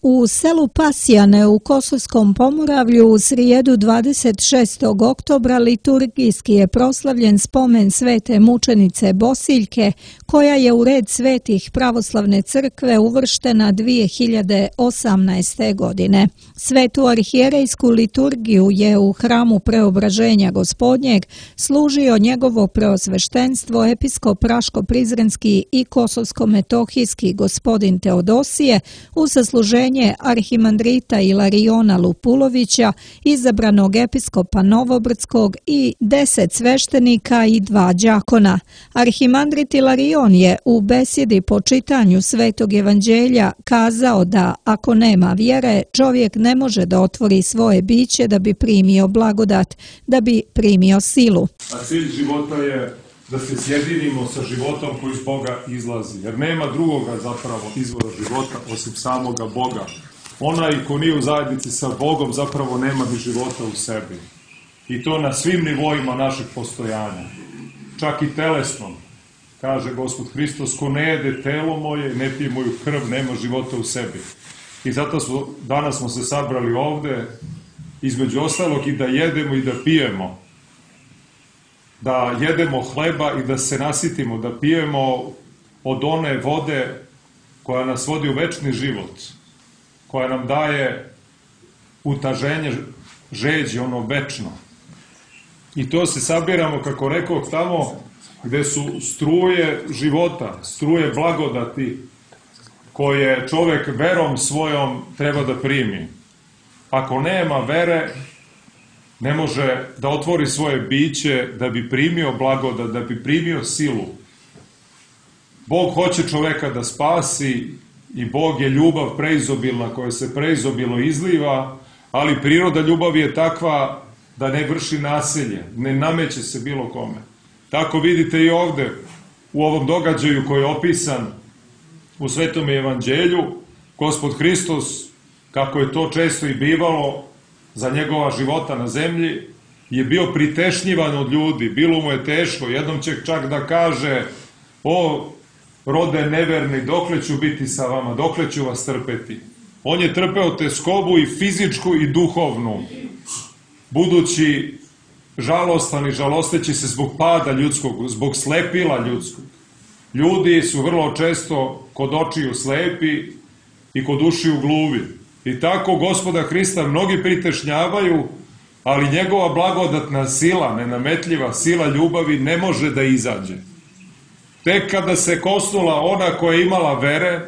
U selu Pasjane u Kosovskom Pomoravlju u srijedu 26. oktobra liturgijski je proslavljen spomen svete mučenice Bosiljke, koja je u red svetih pravoslavne crkve uvrštena 2018. godine. Svetu arhijerejsku liturgiju je u hramu Preobraženja Gospodnjeg služio njegovo preosveštenstvo episkop Raško-Prizrenski i Kosovsko-metohijski gospodin Teodosije uz sasluženje arhimandrita Ilariona Lupulovića, izabranog episkopa Novobrdskog i 10 sveštenika i 2 đakona. Arhimandrit Ilarion je u besjedi po čitanju Svetog evanđelja kazao da ako nema vjere, čovjek ne može da otvori svoje biće da bi primio blagodat, da bi primio silu. A cilj života je da se sjedinimo sa životom koji iz Boga izlazi, jer nema drugoga zapravo izvora života osim samoga Boga. Onaj ko nije u zajednici sa Bogom zapravo nema ni života u sebi. I to na svim nivoima našeg postojanja, čak i telesnom. Kaže Gospod Hristos, ko ne jede telo moje, ne pije moju krv, nema života u sebi. I zato danas smo se sabrali ovde, između ostalog i da jedemo i da pijemo. Da jedemo hleba i da se nasitimo, da pijemo od one vode koja nas vodi u večni život, koja nam daje utaženje žeđi, ono večno. I to se sabiramo, kako rekao, tamo gde su struje života, struje blagodati, koje čovek verom svojom treba da primi. Ako nema vere, ne može da otvori svoje biće da bi primio blagodat, da bi primio silu. Bog hoće čoveka da spasi i Bog je ljubav preizobilna koja se preizobilno izliva, ali priroda ljubavi je takva da ne vrši nasilje, ne nameće se bilo kome. Tako vidite i ovde u ovom događaju koji je opisan u Svetom evanđelju, Gospod Hristos, kako je to često i bivalo za njegova života na zemlji, je bio pritešnjivan od ljudi, bilo mu je teško, jednom će čak da kaže: o rode neverni, dokle ću biti sa vama, dokle ću vas trpeti. On je trpeo teskobu i fizičku i duhovnu, budući žalostan i žalosteći se zbog pada ljudskog, zbog slepila ljudskog. Ljudi su vrlo često kod očiju slepi i kod ušiju gluvi. I tako Gospoda Hrista mnogi pritešnjavaju, ali njegova blagodatna sila, nenametljiva sila ljubavi ne može da izađe. Tek kada se kosnula ona koja je imala vere,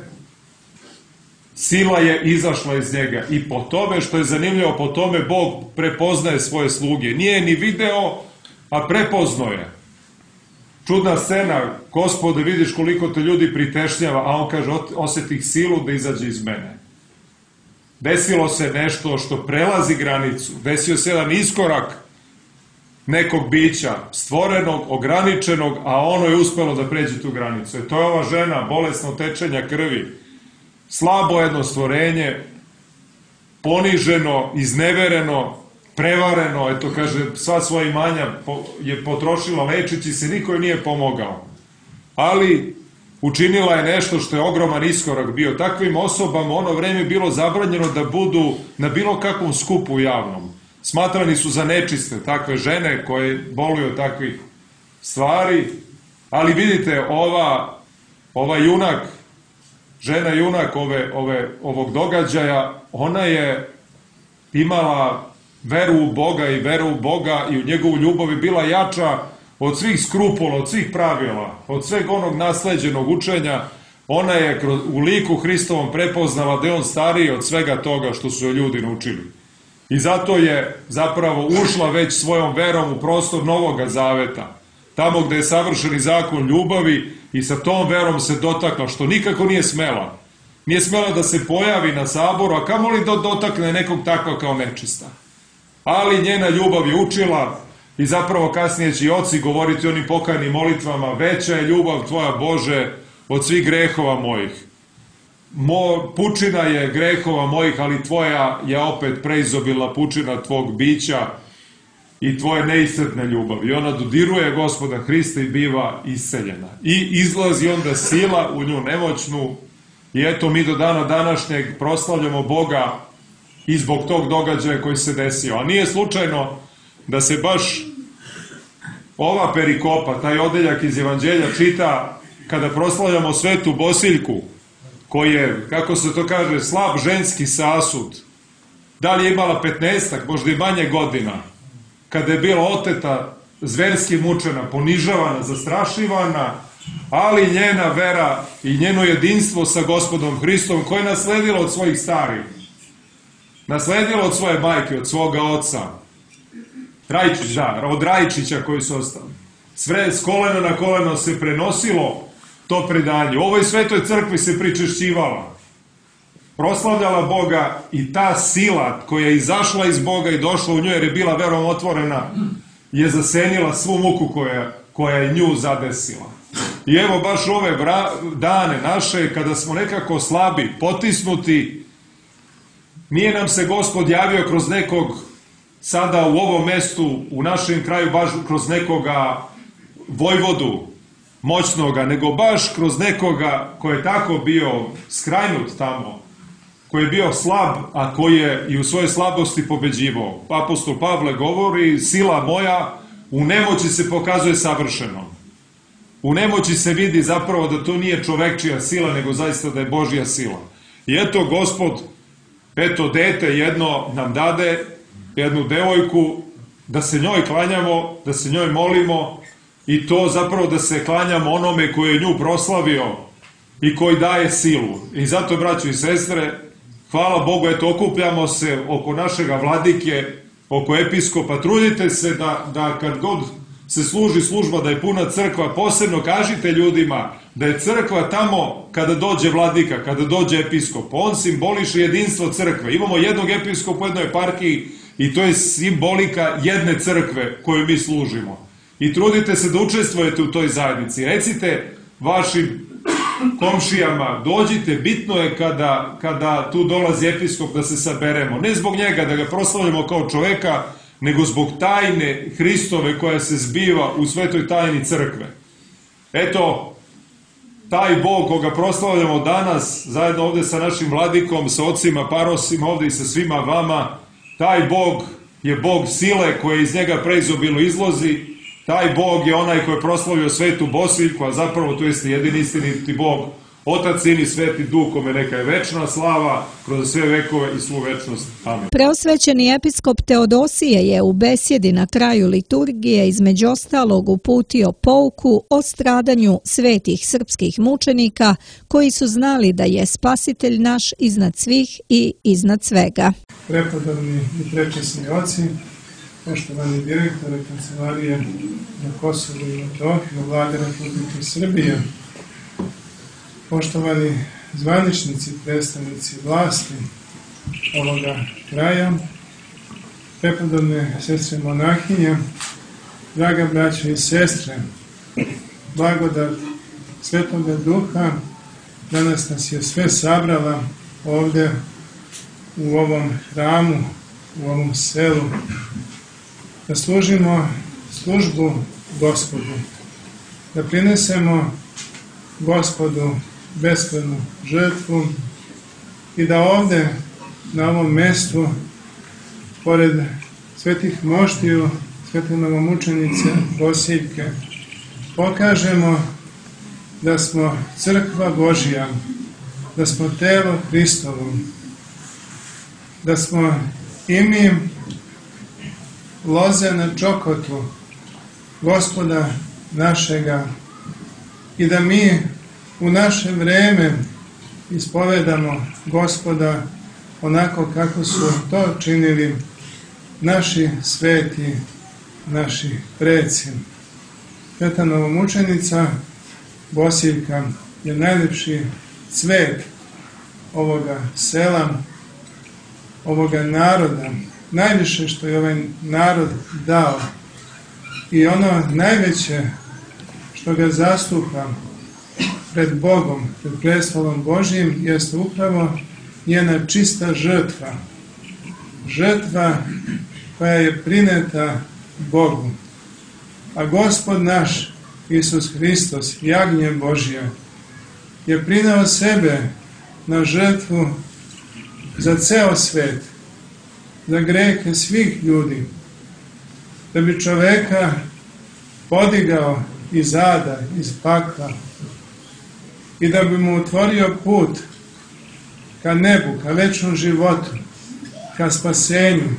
sila je izašla iz njega. I po tome, što je zanimljivo, po tome Bog prepoznaje svoje sluge. Nije ni video, a prepoznao je. Čudna scena, Gospode, vidiš koliko te ljudi pritešnjava, a on kaže: osetih silu da izađe iz mene. Desilo se nešto što prelazi granicu, desio se jedan iskorak nekog bića, stvorenog, ograničenog, a ono je uspelo da pređe tu granicu. To je ova žena, bolesno tečenja krvi, slabo jedno stvorenje, poniženo, iznevereno, prevareno, eto kaže, sva svoja imanja je potrošila lečeći se, niko joj nije pomogao. Ali učinila je nešto što je ogroman iskorak bio. Takvim osobama ono vreme bilo zabranjeno da budu na bilo kakvom skupu javnom. Smatrani su za nečiste takve žene koje boluju od takvih stvari, ali vidite, ova junak, žena junak ovog događaja, ona je imala veru u Boga i veru u Boga i u njegovu ljubav je bila jača od svih skrupula, od svih pravila, od sveg onog nasleđenog učenja. Ona je u liku Hristovom prepoznala da je on stariji od svega toga što su joj ljudi naučili. I zato je zapravo ušla već svojom verom u prostor Novoga Zaveta, tamo gde je savršeni zakon ljubavi, i sa tom verom se dotakla, što nikako nije smela. Nije smela da se pojavi na saboru, a kamoli da dotakne nekog takva kao nečista. Ali njena ljubav je učila. I zapravo kasnije će i oci govoriti onim pokajnim molitvama: veća je ljubav tvoja, Bože, od svih grehova mojih. Pučina je grehova mojih, ali tvoja je opet preizobilna pučina tvog bića i tvoje neiscrpne ljubavi. I ona dodiruje Gospoda Hrista i biva isceljena. I izlazi onda sila u nju nemoćnu, I eto, mi do dana današnjeg proslavljamo Boga i zbog tog događaja koji se desio. A nije slučajno da se baš ova perikopa, taj odeljak iz Evanđelja čita kada proslavljamo Svetu Bosiljku, koji je, kako se to kaže, slab ženski sasud. Da li je imala 15-ak, možda i manje godina, kada je bila oteta, zverski mučena, ponižavana, zastrašivana, ali njena vera i njeno jedinstvo sa Gospodom Hristom, koje je nasledila od svojih starih, nasledila od svoje majke, od svoga oca, od Rajčića koji su ostali. Sve s kolena na koleno se prenosilo to predanje. U ovoj svetoj crkvi se pričešćivala, proslavljala Boga i ta sila koja je izašla iz Boga i došla u nju jer je bila verom otvorena, je zasenila svu muku koja je nju zadesila. I evo baš ove dane naše, kada smo nekako slabi, potisnuti, nije nam se Gospod javio kroz nekog sada u ovom mestu, u našem kraju, baš kroz nekoga vojvodu moćnoga, nego baš kroz nekoga koji je tako bio skrajnut tamo, koji je bio slab, a koji je i u svojoj slabosti pobeđivao. Apostol Pavle govori, sila moja u nemoći se pokazuje savršenom. U nemoći se vidi zapravo da to nije čovekčija sila, nego zaista da je Božja sila. I eto, Gospod, eto, dete jedno nam dade, jednu devojku, da se njoj klanjamo, da se njoj molimo i to zapravo da se klanjamo onome koji je nju proslavio i koji daje silu. I zato, braćo i sestre, hvala Bogu, eto, okupljamo se oko našega vladike, oko episkopa, trudite se da kad god se služi služba, da je puna crkva, posebno kažite ljudima da je crkva tamo kada dođe vladika, kada dođe episkop. On simboliše jedinstvo crkve. Imamo jednog episkopa u jednoj eparhiji i to je simbolika jedne crkve koju mi služimo. I trudite se da učestvujete u toj zajednici. Recite vašim komšijama, dođite, bitno je kada tu dolazi episkop da se saberemo. Ne zbog njega, da ga proslavljamo kao čoveka, nego zbog tajne Hristove koja se zbiva u svetoj tajni crkve. Eto, taj Bog koga proslavljamo danas, zajedno ovde sa našim vladikom, sa ocima, parosima, ovde i sa svima vama, taj Bog je Bog sile koja iz njega preizobilno izlazi, taj Bog je onaj koji je proslavio Svetu Bosiljku, a zapravo to jeste jedini istiniti Bog, Otac, Sin i Sveti Duh, kome neka je večna slava kroz sve vekove i svu večnost. Amen. Preosvećeni episkop Teodosije je u besjedi na kraju liturgije između ostalog uputio pouku o stradanju svetih srpskih mučenika koji su znali da je Spasitelj naš iznad svih i iznad svega. Prepodobni i prečasni oci, poštovani direktore Kancelarije na Kosovu i Metohiji, Vlade Republike Srbije, poštovani zvaničnici, predstavnici vlasti ovoga kraja, prepodobne sestre monahinje, draga braća i sestre, blagodat Svetoga Duha danas nas je sve sabrala ovde u ovom hramu, u ovom selu, da služimo službu Gospodu, da prinesemo Gospodu beskrajnu žrtvu i da ovde, na ovom mestu, pored svetih moštiju, svete novomučenice Bosiljke, pokažemo da smo crkva Božja, da smo telo Hristovo, da smo i mi loze na čokotu Gospoda našega i da mi u naše vreme ispovedamo Gospoda onako kako su to činili naši sveti, naši preci. Sveta novomučenica Bosiljka je najlepši cvet ovoga sela, ovoga naroda, najviše što je ovaj narod dao i ono najveće što ga zastupa pred Bogom, pred prestolom Božijim, jeste upravo njena čista žrtva. Žrtva koja je prineta Bogu. A Gospod naš, Isus Hristos, jagnje Božje, je prineo sebe na žrtvu za ceo svet, za grehe svih ljudi, da bi čoveka podigao iz ada, iz pakla i da bi mu otvorio put ka nebu, ka večnom životu, ka spasenju.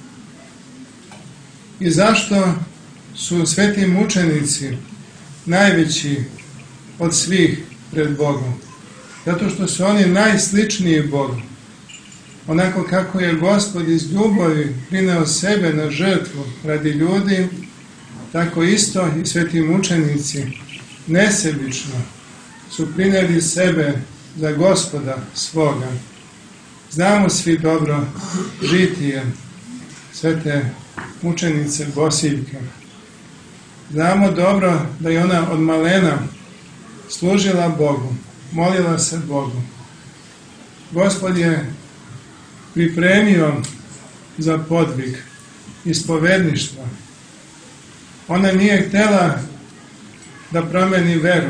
I zašto su sveti mučenici najveći od svih pred Bogom? Zato što su oni najsličniji Bogu. Onako kako je Gospod iz ljubavi prineo sebe na žrtvu radi ljudi, tako isto i sveti mučenici nesebično su prineli sebe za Gospoda svoga. Znamo svi dobro žitije svete mučenice Bosiljke. Znamo dobro da je ona od malena služila Bogu, molila se Bogu. Gospod je pripremio za podvig ispovedništva. Ona nije htjela da promeni veru.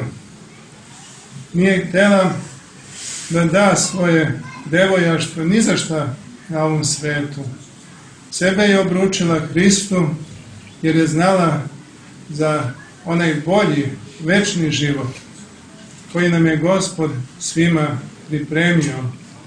Nije htjela da da svoje devojaštvo ni za šta na ovom svetu. Sebe je obručila Hristu jer je znala za onaj bolji, večni život koji nam je Gospod svima pripremio.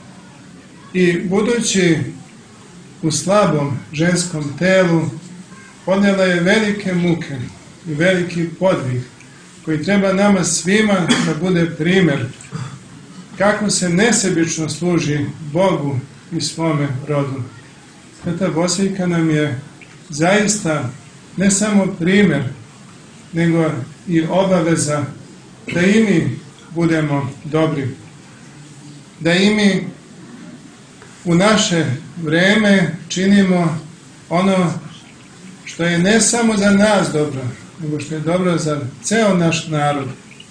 I budući u slabom ženskom telu, podnijela je velike muke i veliki podvig koji treba nama svima da bude primjer kako se nesebično služi Bogu i svome rodu. Sveta Bosiljka nam je zaista ne samo primjer, nego i obaveza da i mi budemo dobri. Da i mi u naše vreme činimo ono što je ne samo za nas dobro, nego što je dobro za ceo naš narod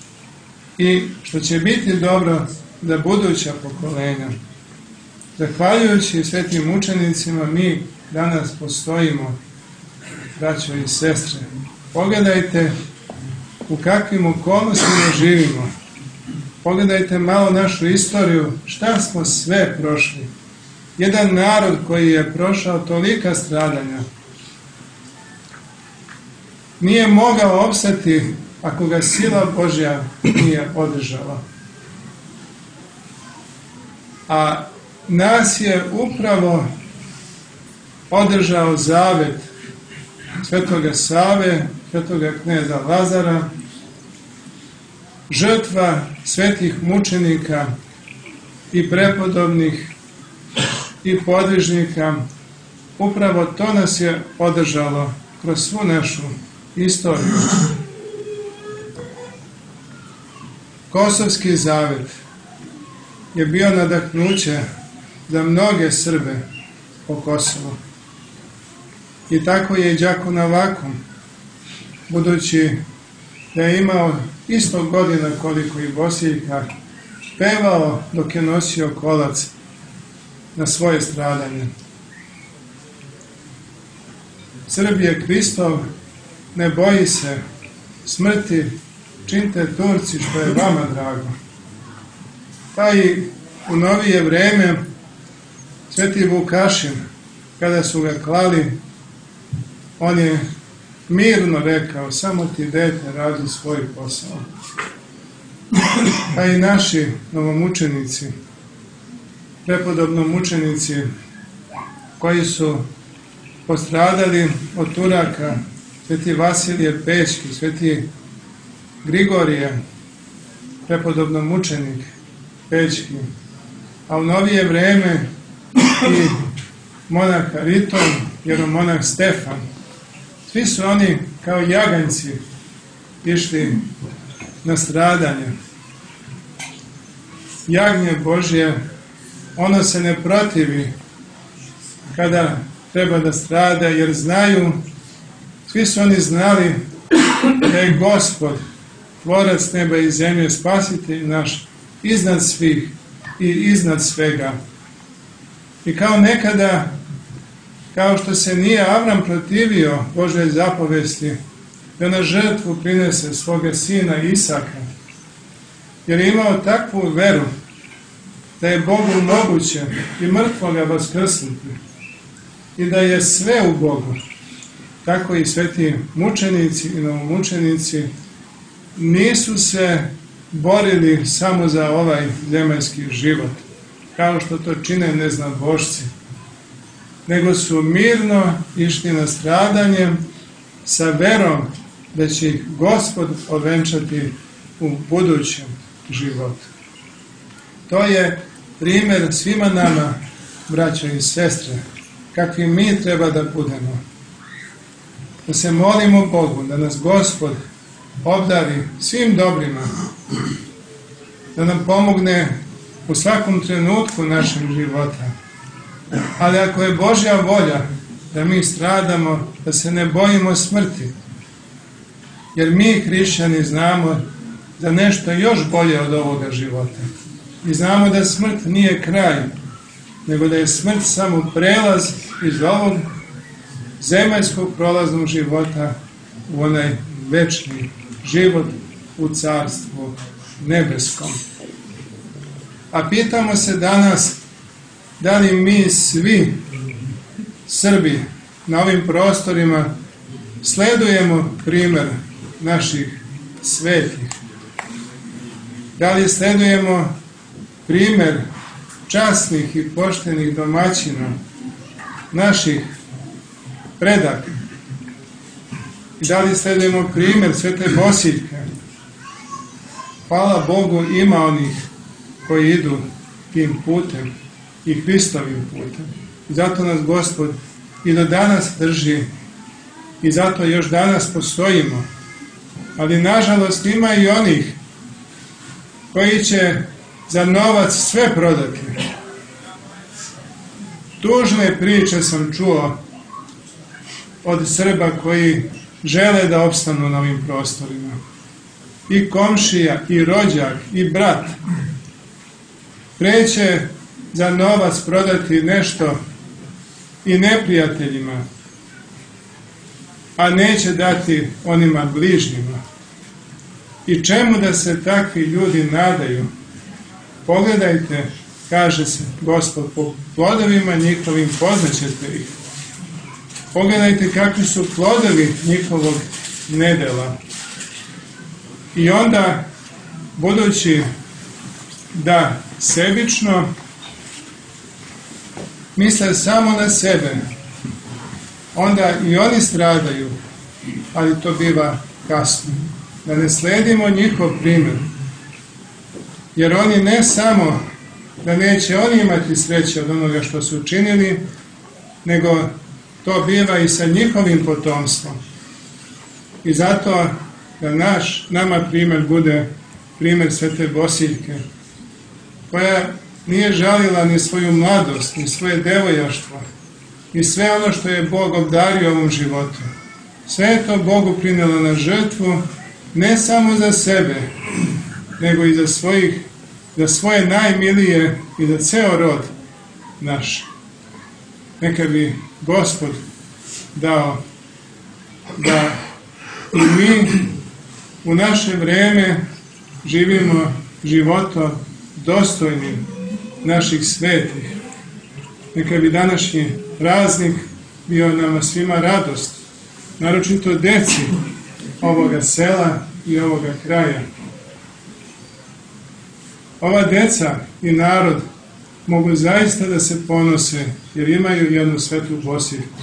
i što će biti dobro za buduća pokolenja. Zahvaljujući svetim mučenicima mi danas postojimo, braćo i sestre. Pogledajte u kakvim okolnostima živimo. Pogledajte malo našu istoriju, šta smo sve prošli. Jedan narod koji je prošao tolika stradanja nije mogao opstati ako ga sila Božja nije održala. A nas je upravo održao zavet svetoga Save, svetoga kneza Lazara, žrtva svetih mučenika i prepodobnih i podvižnika. Upravo to nas je održalo kroz svu našu istoriju. Kosovski zavet je bio nadahnuće za mnoge Srbe po Kosovu. I tako je i đako Navakom, budući da je imao isto godina koliko i Bosiljka, pevao dok je nosio kolac na svoje stradanje. Srb je Hristov, ne boji se smrti, činite Turci što je vama drago. Pa i u novije vreme sveti Vukašin, kada su ga klali, on je mirno rekao, samo ti dete radi svoj posao. Pa i naši novomučenici, prepodobno mučenici koji su postradali od Turaka, sveti Vasilije Pećki, sveti Grigorije, prepodobno mučenik Pećki, a u novije vreme i monah Hariton, jeromonah Stefan. Svi su oni kao jaganjci išli na stradanje. Jagnje Božje, ono se ne protivi kada treba da strada, jer znaju, svi su oni znali da je Gospod, tvorac neba i zemlje, spasitelj naš, iznad svih i iznad svega. I kao nekada, kao što se nije Avram protivio Božoj zapovesti da na žrtvu prinese svoga sina Isaka, jer je imao takvu veru da je Bogu moguće i mrtvoga vaskrsnuti i da je sve u Bogu. Tako i sveti mučenici i novomučenici nisu se borili samo za ovaj zemaljski život, kao što to čine neznabošci, nego su mirno išli na stradanje sa verom da će ih Gospod ovenčati u budućem životu. To je primjer svima nama, braćo i sestre, kakvi mi treba da budemo. Da se molimo Bogu, da nas Gospod obdari svim dobrima, da nam pomogne u svakom trenutku našeg života. Ali ako je Božja volja da mi stradamo, da se ne bojimo smrti, jer mi hrišćani znamo da nešto još bolje od ovoga života. I znamo da smrt nije kraj, nego da je smrt samo prelaz iz ovog zemaljskog prolaznog života u onaj večni život u carstvu nebeskom. A pitamo se danas da li mi svi Srbi na ovim prostorima sledujemo primjer naših svetih. Da li sledujemo primjer časnih i poštenih domaćina, naših predaka? I da li sledujemo primjer Svete Bosiljke? Hvala Bogu, ima onih koji idu tim putem i Hristovim putem. I zato nas Gospod i do danas drži i zato još danas postojimo. Ali nažalost ima i onih koji će za novac sve prodati. Tužne priče sam čuo od Srba koji žele da opstanu na ovim prostorima. I komšija, i rođak, i brat preće za novac prodati nešto i neprijateljima, a neće dati onima bližnjima. I čemu da se takvi ljudi nadaju? Pogledajte, kaže se Gospod, po plodovima njihovim poznaćete ih. Pogledajte kakvi su plodovi njihovog nedela. I onda, budući da sebično misle samo na sebe, onda i oni stradaju, ali to biva kasno. Da ne sledimo njihov primjer. Jer oni ne samo da neće oni imati sreće od onoga što su učinili, nego to biva i sa njihovim potomstvom. I zato da nama primjer bude primjer Svete Bosiljke, koja nije žalila ni svoju mladost, ni svoje devojaštvo, ni sve ono što je Bog obdario ovom životu. Sve je to Bogu prinela na žrtvu, ne samo za sebe, nego i za svoje najmilije i za ceo rod naš. Neka bi Gospod dao da i mi u naše vreme živimo životom dostojnim naših svetih. Neka bi današnji praznik bio nama svima radost, naročito deci ovoga sela i ovoga kraja. Ova deca i narod mogu zaista da se ponose jer imaju jednu Svetu Bosiljku.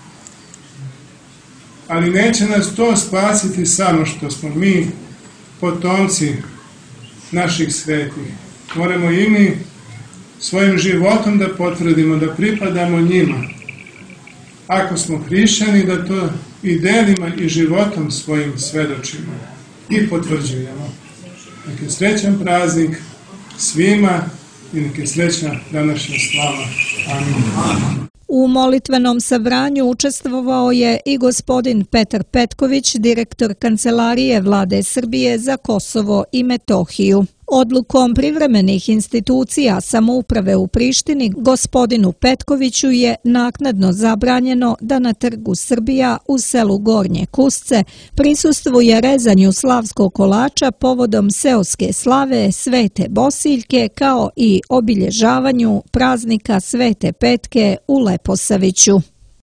Ali neće nas to spasiti samo što smo mi potomci naših svetih. Moramo i mi svojim životom da potvrdimo da pripadamo njima. Ako smo hrišćani, da to i delimo i životom svojim svedočimo i potvrđujemo. Nek je srećan praznik svima i nek je srećna današnja slava. Amin. U molitvenom sabranju učestvovao je i gospodin Petar Petković, direktor Kancelarije Vlade Srbije za Kosovo i Metohiju. Odlukom privremenih institucija samouprave u Prištini gospodinu Petkoviću je naknadno zabranjeno da na trgu Srbija u selu Gornje Kusce prisustvuje rezanju slavskog kolača povodom seoske slave Svete Bosiljke kao i obilježavanju praznika Svete Petke u Leposaviću.